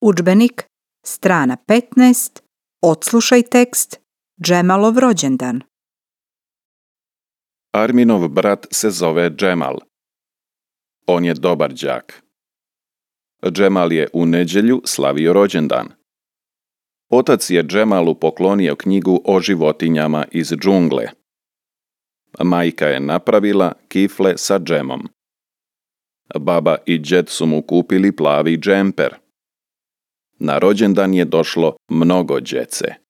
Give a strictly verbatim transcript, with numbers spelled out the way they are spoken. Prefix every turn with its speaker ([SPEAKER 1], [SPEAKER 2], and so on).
[SPEAKER 1] Udžbenik, strana petnaest, odslušaj tekst, Džemalov rođendan.
[SPEAKER 2] Arminov brat se zove Džemal. On je dobar đak. Džemal je u nedjelju slavio rođendan. Otac je Džemalu poklonio knjigu o životinjama iz džungle. Majka je napravila kifle sa džemom. Baba i džed su mu kupili plavi džemper. Na rođendan je došlo mnogo djece.